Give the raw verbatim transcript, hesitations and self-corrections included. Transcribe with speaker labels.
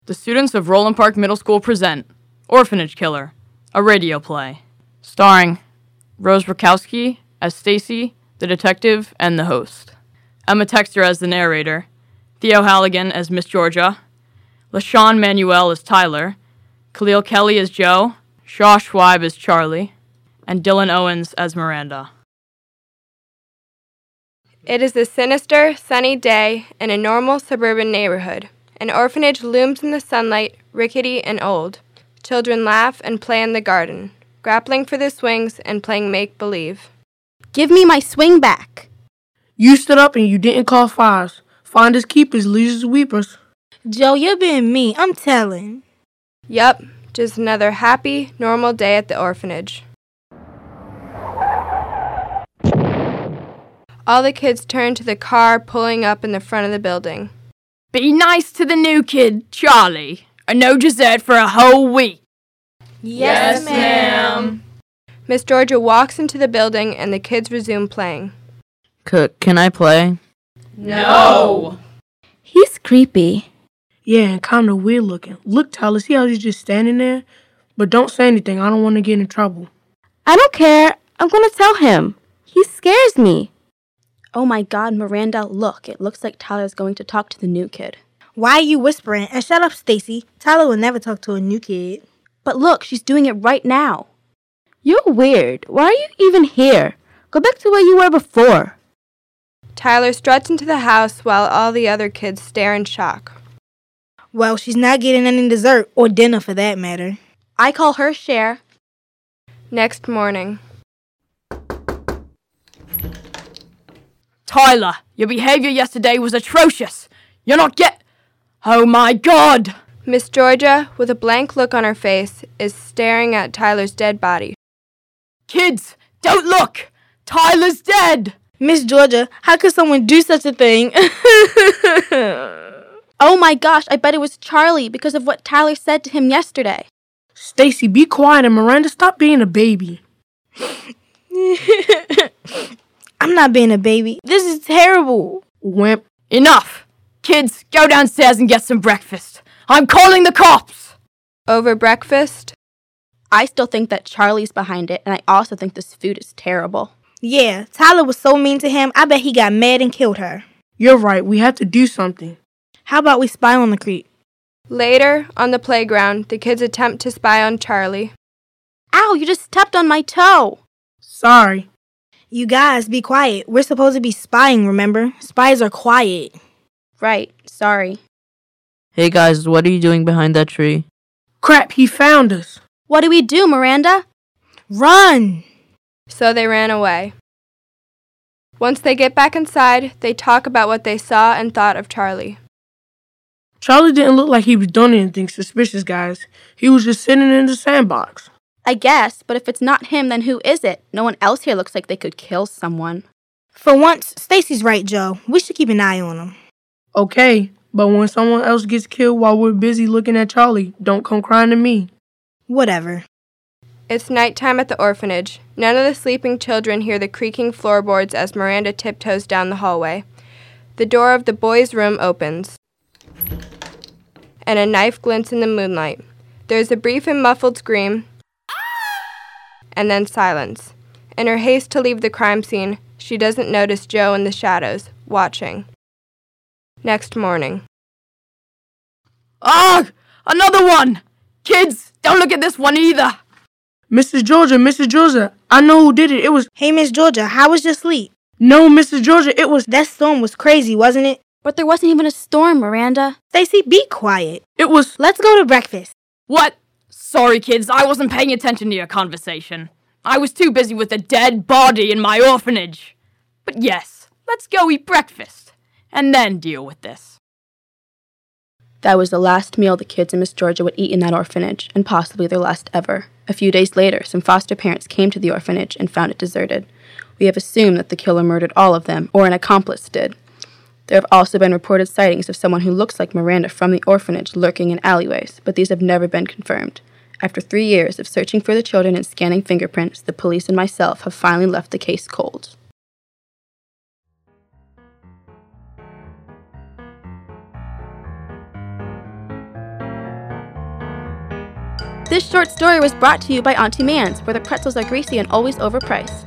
Speaker 1: The students of Roland Park Middle School present Orphanage Killer, a radio play, starring Rose Rakowski as Stacy, the detective, and the host, Emma Texter as the narrator, Theo Halligan as Miss Georgia, LaShawn Manuel as Tyler, Khalil Kelly as Joe, Shaw Schweib as Charlie, and Dylan Owens as Miranda.
Speaker 2: It is a sinister, sunny day in a normal suburban neighborhood. An orphanage looms in the sunlight, rickety and old. Children laugh and play in the garden, grappling for their swings and playing make-believe.
Speaker 3: Give me my swing back.
Speaker 4: You stood up and you didn't call fouls. Finders keepers, losers weepers.
Speaker 5: Joe, you're being mean, I'm telling.
Speaker 2: Yup, just another happy, normal day at the orphanage. All the kids turn to the car pulling up in the front of the building.
Speaker 1: Be nice to the new kid, Charlie, and no dessert for a whole week.
Speaker 2: Yes, ma'am. Miss Georgia walks into the building and the kids resume playing.
Speaker 6: C- can I play?
Speaker 1: No!
Speaker 3: He's creepy.
Speaker 4: Yeah, and kind of weird looking. Look, Tyler, see how he's just standing there? But don't say anything. I don't want to get in trouble.
Speaker 3: I don't care. I'm going to tell him. He scares me. Oh my God, Miranda, look. It looks like Tyler's going to talk to the new kid.
Speaker 5: Why are you whispering? And shut up, Stacy. Tyler will never talk to a new kid.
Speaker 3: But look, she's doing it right now. You're weird. Why are you even here? Go back to where you were before.
Speaker 2: Tyler struts into the house while all the other kids stare in shock.
Speaker 5: Well, she's not getting any dessert, or dinner for that matter.
Speaker 3: I call her Cher.
Speaker 2: Next morning.
Speaker 1: Tyler, your behavior yesterday was atrocious. You're not get... Oh my God!
Speaker 2: Miss Georgia, with a blank look on her face, is staring at Tyler's dead body.
Speaker 1: Kids, don't look! Tyler's dead!
Speaker 5: Miss Georgia, how could someone do such a thing?
Speaker 3: Oh my gosh, I bet it was Charlie because of what Tyler said to him yesterday.
Speaker 4: Stacy, be quiet, and Miranda, stop being a baby.
Speaker 5: I'm not being a baby. This is terrible.
Speaker 4: Wimp.
Speaker 1: Enough! Kids, go downstairs and get some breakfast. I'm calling the cops!
Speaker 2: Over breakfast?
Speaker 3: I still think that Charlie's behind it, and I also think this food is terrible.
Speaker 5: Yeah, Tyler was so mean to him, I bet he got mad and killed her.
Speaker 4: You're right, we have to do something.
Speaker 5: How about we spy on the creep?
Speaker 2: Later, on the playground, the kids attempt to spy on Charlie.
Speaker 3: Ow, you just stepped on my toe!
Speaker 4: Sorry.
Speaker 5: You guys, be quiet. We're supposed to be spying, remember? Spies are quiet.
Speaker 3: Right, sorry.
Speaker 6: Hey guys, what are you doing behind that tree?
Speaker 4: Crap, he found us.
Speaker 3: What do we do, Miranda?
Speaker 5: Run!
Speaker 2: So they ran away. Once they get back inside, they talk about what they saw and thought of Charlie.
Speaker 4: Charlie didn't look like he was doing anything suspicious, guys. He was just sitting in the sandbox.
Speaker 3: I guess, but if it's not him, then who is it? No one else here looks like they could kill someone.
Speaker 5: For once, Stacy's right, Joe. We should keep an eye on him.
Speaker 4: Okay, but when someone else gets killed while we're busy looking at Charlie, don't come crying to me.
Speaker 5: Whatever.
Speaker 2: It's nighttime at the orphanage. None of the sleeping children hear the creaking floorboards as Miranda tiptoes down the hallway. The door of the boys' room opens, and a knife glints in the moonlight. There's a brief and muffled scream, and then silence. In her haste to leave the crime scene, she doesn't notice Joe in the shadows, watching. Next morning.
Speaker 1: Ugh! Another one! Kids, don't look at this one either!
Speaker 4: Missus Georgia, Missus Georgia, I know who did it. It was...
Speaker 5: Hey, Miss Georgia, how was your sleep?
Speaker 4: No, Missus Georgia, it was...
Speaker 5: That storm was crazy, wasn't it?
Speaker 3: But there wasn't even a storm, Miranda.
Speaker 5: Stacy, be quiet.
Speaker 4: It was...
Speaker 5: Let's go to breakfast.
Speaker 1: What? Sorry, kids, I wasn't paying attention to your conversation. I was too busy with a dead body in my orphanage. But yes, let's go eat breakfast, and then deal with this.
Speaker 3: That was the last meal the kids and Miss Georgia would eat in that orphanage, and possibly their last ever. A few days later, some foster parents came to the orphanage and found it deserted. We have assumed that the killer murdered all of them, or an accomplice did. There have also been reported sightings of someone who looks like Miranda from the orphanage lurking in alleyways, but these have never been confirmed. After three years of searching for the children and scanning fingerprints, the police and myself have finally left the case cold. This short story was brought to you by Auntie Mann's, where the pretzels are greasy and always overpriced.